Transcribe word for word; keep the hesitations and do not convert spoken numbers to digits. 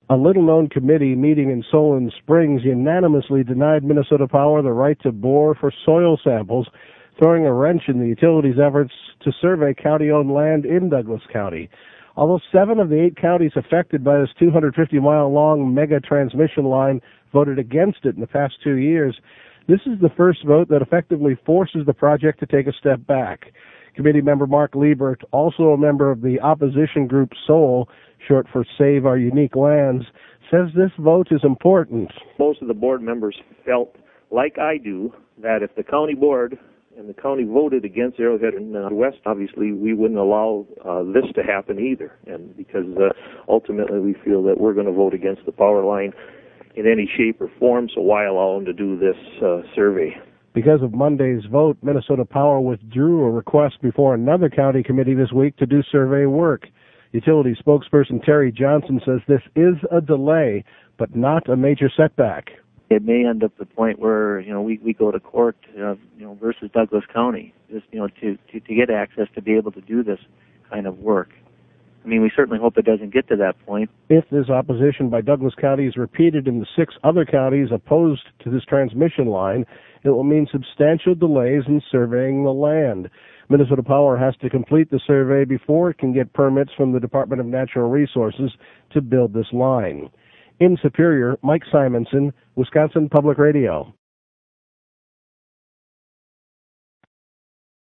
A little-known committee meeting in Solon Springs unanimously denied Minnesota Power the right to bore for soil samples, throwing a wrench in the utility's efforts to survey county-owned land in Douglas County. Although seven of the eight counties affected by this two hundred fifty mile long mega transmission line voted against it in the past two years, this is the first vote that effectively forces the project to take a step back. Committee member Mark Liebert, also a member of the opposition group SOUL, short for Save Our Unique Lands, says this vote is important. Most of the board members felt, like I do, that if the county board and the county voted against Arrowhead and uh, West, obviously we wouldn't allow uh, this to happen either. And because uh, ultimately we feel that we're going to vote against the power line in any shape or form, so why allow them to do this uh, survey? Because of Monday's vote, Minnesota Power withdrew a request before another county committee this week to do survey work. Utility spokesperson Terry Johnson says this is a delay, but not a major setback. It may end up at the point where, you know, we, we go to court, uh, you know, versus Douglas County, just, you know, to, to, to get access to be able to do this kind of work. I mean, we certainly hope it doesn't get to that point. If this opposition by Douglas County is repeated in the six other counties opposed to this transmission line, it will mean substantial delays in surveying the land. Minnesota Power has to complete the survey before it can get permits from the Department of Natural Resources to build this line. In Superior, Mike Simonson, Wisconsin Public Radio.